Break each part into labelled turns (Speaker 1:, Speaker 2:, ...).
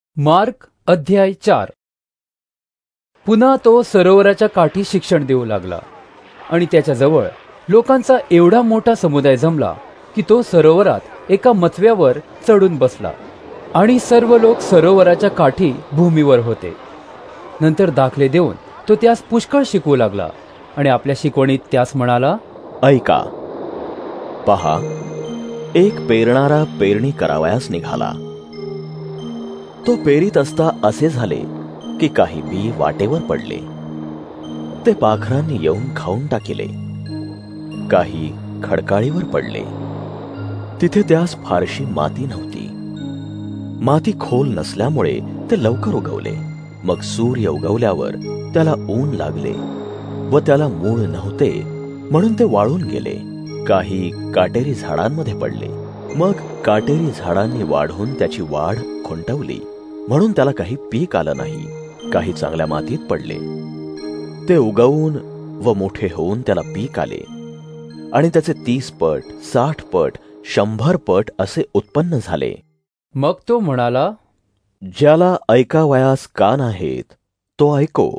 Speaker 1: Mark अध्याय 4. पुन्हा तो सरोवराच्या काठी शिक्षण देऊ लागला आणि त्याच्याजवळ लोकांचा एवढा मोठा समुदाय जमला की तो सरोवरात एका मथव्यावर चढून बसला आणि सर्व लोक सरोवराच्या काठी भूमीवर होते. नंतर दाखले देऊन तो त्यास पुष्कळ शिकवू लागला आणि आपल्या शिकवणीत त्यास म्हणाला,
Speaker 2: ऐका, पहा, एक पेरणारा पेरणी करावयास निघाला. तो पेरीत असता असे झाले की काही बी वाटेवर पडले. ते पाखरांनी येऊन खाऊन टाकिले. काही खडकाळीवर पडले. तिथे त्यास फारशी माती नव्हती. माती खोल नसल्यामुळे ते लवकर उगवले. मग सूर्य उगवल्यावर त्याला ऊन लागले व त्याला मूळ नव्हते म्हणून ते वाळून गेले. काही काटेरी झाडांमध्ये पडले. मग काटेरी झाडांनी वाढून त्याची वाढ खुंटवली म्हणून त्याला काही पीक आलं नाही. काही चांगल्या मातीत पडले. ते उगवून व मोठे होऊन त्याला पीक आले आणि त्याचे 30 पट, 60 पट, 100 पट असे उत्पन्न झाले.
Speaker 1: मग तो म्हणाला,
Speaker 2: ज्याला ऐकावयास कान आहेत तो ऐको.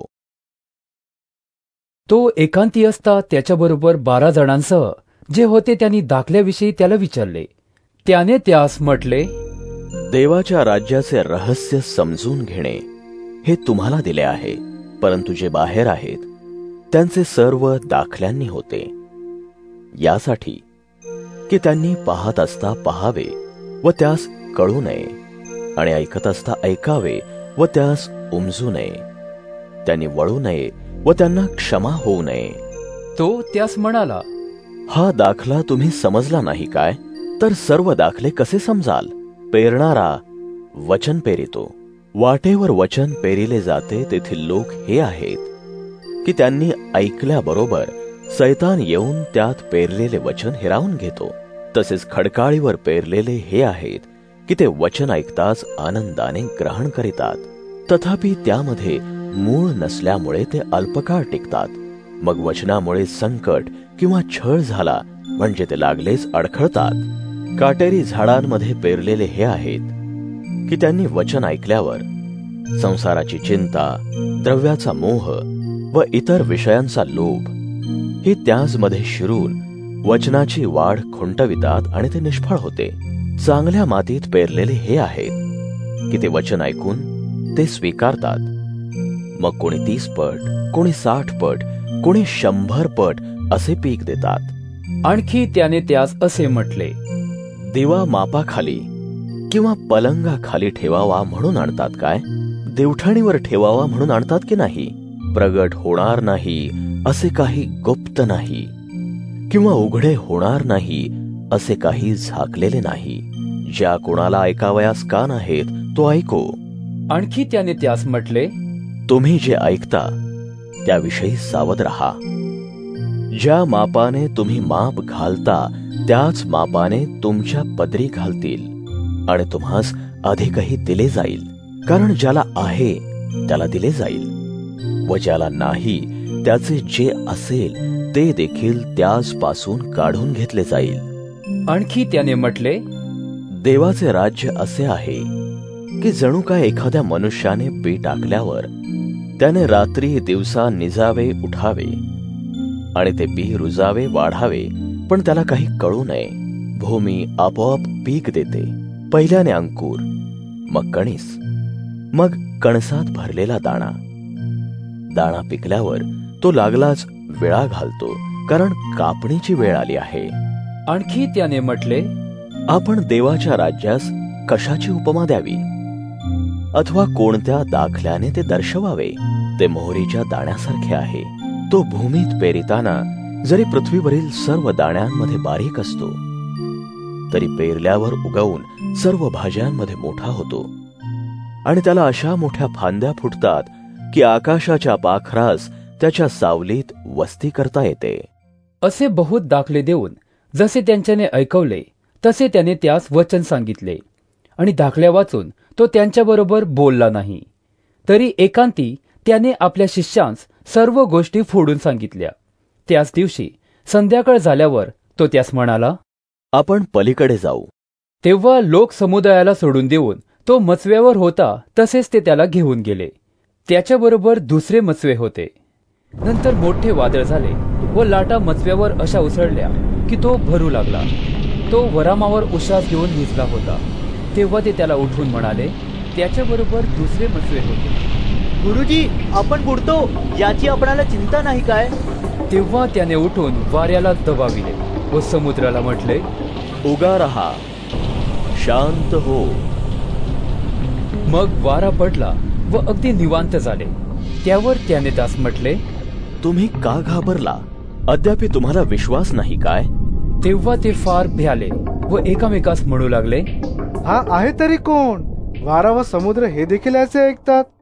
Speaker 1: तो एकांती असता त्याच्याबरोबर 12 जणांसह जे होते त्यांनी दाखल्याविषयी त्याला विचारले. त्याने त्यास म्हटले,
Speaker 2: देवाच्या राज्याचे रहस्य समजून घेणे हे तुम्हाला दिले आहे, परंतु जे बाहेर आहेत त्यांचे सर्व दाखल्यांनी होते, यासाठी की त्यांनी पाहत असता पाहावे व त्यास कळू नये आणि ऐकत असता ऐकावे व त्यास उमजू नये. त्यांनी वळू नये व त्यांना क्षमा होऊ नये.
Speaker 1: तो त्यास म्हणाला,
Speaker 2: हा दाखला तुम्ही समजला नाही काय? तर सर्व दाखले कसे समजाल? पेरणारा वचन पेरितो. वाटेवर वचन पेरिले जाते तेथील लोक हे आहेत की त्यांनी ऐकल्याबरोबर सैतान येऊन त्यात पेरलेले वचन हिरावून घेतो. तसेच खडकाळीवर पेरलेले हे आहेत की ते वचन ऐकताच आनंदाने ग्रहण करीतात, तथापि त्यामध्ये मूळ नसल्यामुळे ते अल्पकाळ टिकतात. मग वचनामुळे संकट किंवा छळ झाला म्हणजे ते लागलेच अडखळतात. काटेरी झाडांमध्ये पेरलेले हे आहेत की त्यांनी वचन ऐकल्यावर संसाराची चिंता, द्रव्याचा मोह व इतर विषयांचा लोभ हे त्याचमध्ये शिरून वचनाची वाढ खुंटवितात आणि ते निष्फळ होते. चांगल्या मातीत पेरलेले हे आहेत की ते वचन ऐकून ते स्वीकारतात. मग कोणी 30 पट, कोणी 60 पट, कोणी 100 पट असे पीक देतात.
Speaker 1: आणखी त्याने त्यास असे म्हटले,
Speaker 2: दिवा मापाखाली किंवा पलंगाखाली ठेवावा म्हणून आणतात काय? देवठाणीवर ठेवावा म्हणून आणतात की नाही? प्रगट होणार नाही असे काही गुप्त नाही किंवा उघडे होणार नाही असे काही झाकलेले नाही. ज्या कोणाला ऐकावयास कान आहेत तो ऐको.
Speaker 1: आणखी त्याने त्यास म्हटले,
Speaker 2: तुम्ही जे ऐकता त्याविषयी सावध रहा. ज्या मापाने तुम्ही माप घालता त्याच मापाने तुमच्या पदरी घालतील आणि तुम्हास अधिकही दिले जाईल. कारण ज्याला आहे त्याला दिले जाईल व ज्याला नाही त्याचे जे असेल ते देखील त्याचपासून काढून घेतले जाईल.
Speaker 1: आणखी त्याने म्हटले,
Speaker 2: देवाचे राज्य असे आहे की जणू काय एखाद्या मनुष्याने बी टाकल्यावर त्याने रात्री दिवसा निजावे उठावे आणि ते बी रुजावे वाढावे, पण त्याला काही कळू नये. भूमी आपोआप पीक देते. पहिल्याने अंकुर, मग कणीस, मग कणसात भरलेला दाणा. दाणा पिकल्यावर तो लागलाच विळा घालतो, कारण कापणीची वेळ आली आहे.
Speaker 1: आणखी त्याने म्हटले,
Speaker 2: आपण देवाच्या राज्यास कशाची उपमा द्यावी अथवा कोणत्या दाखल्याने ते दर्शवावे? ते मोहरीच्या दाण्यासारखे आहे. तो भूमीत पेरिताना जरी पृथ्वीवरील सर्व दाण्यांमध्ये बारीक असतो तरी पेरल्यावर उगवून सर्व भाज्यांमध्ये मोठा होतो आणि त्याला अशा मोठ्या फांद्या फुटतात की आकाशाच्या पाखरास त्याच्या सावलीत वस्ती करता येते.
Speaker 1: असे बहुत दाखले देऊन जसे त्यांच्याने ऐकवले तसे त्याने त्यास वचन सांगितले आणि दाखल्या वाचून तो त्यांच्याबरोबर बोलला नाही. तरी एकांती त्याने आपल्या शिष्यांस सर्व गोष्टी फोडून सांगितल्या. त्याच दिवशी संध्याकाळ झाल्यावर तो त्यास म्हणाला,
Speaker 2: आपण पलीकडे जाऊ.
Speaker 1: तेव्हा लोक समुदायाला सोडून देऊन तो मचव्यावर होता तसेच ते त्याला घेऊन गेले. त्याच्याबरोबर दुसरे मचवे होते. नंतर मोठे वादळ झाले व लाटा मचव्यावर अशा उसळल्या की तो भरू लागला. तो वरामावर उश्वास घेऊन निजला होता. तेव्हा ते त्याला उठून म्हणाले, त्याच्याबरोबर दुसरे मचवे होते.
Speaker 3: गुरुजी, आपण बुडतो याची आपणाला चिंता नाही काय?
Speaker 1: तेव्हा त्याने उठून वाऱ्याला दबाविले व समुद्राला म्हटले,
Speaker 2: उगा रहा, शांत हो.
Speaker 1: मग वारा पडला व अगदी निवांत झाले. त्यावर त्याने त्यास म्हटले,
Speaker 2: तुम्ही का घाबरला? अद्याप तुम्हाला विश्वास नाही काय?
Speaker 1: तेव्हा ते फार भ्याले व एकामेकास म्हणू लागले,
Speaker 4: हा आहे तरी कोण? वारा व समुद्र हे देखील याचे ऐकतात.